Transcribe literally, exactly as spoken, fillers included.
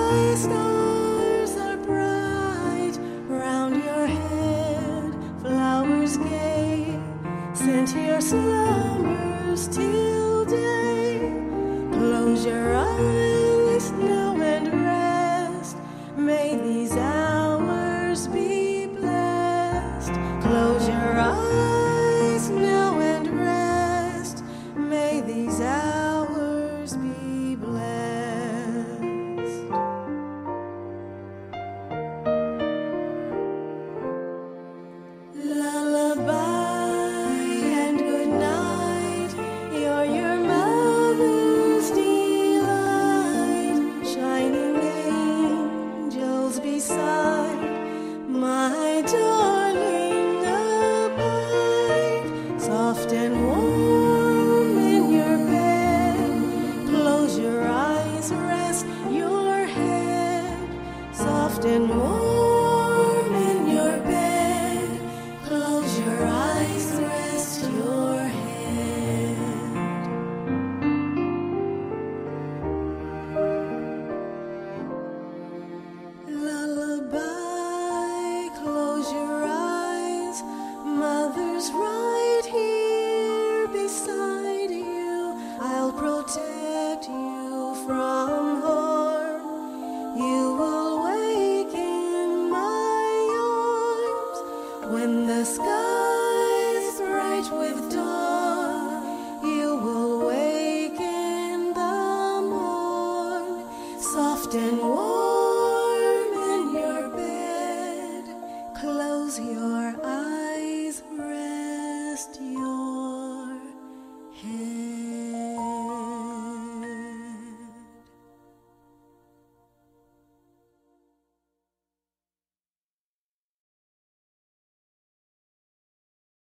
sky stars are bright round your head, flowers gay send to your slumbers till day. Close your eyes now and rest, may these hours be blessed. Close your eyes now and rest, may these hours be blessed. Lullaby and good night, you're your mother's delight. Shining angels beside, my darling, abide. Soft and warm in your bed, close your eyes, rest your head. Soft and warm in your bed, close your eyes, rest your head. Lullaby, close your eyes, mother's right here beside you. I'll protect you from harm, you will wake in my arms. When the sky's bright with dawn, you will wake in the morn. Soft and warm in your bed, close your eyes, rest your head.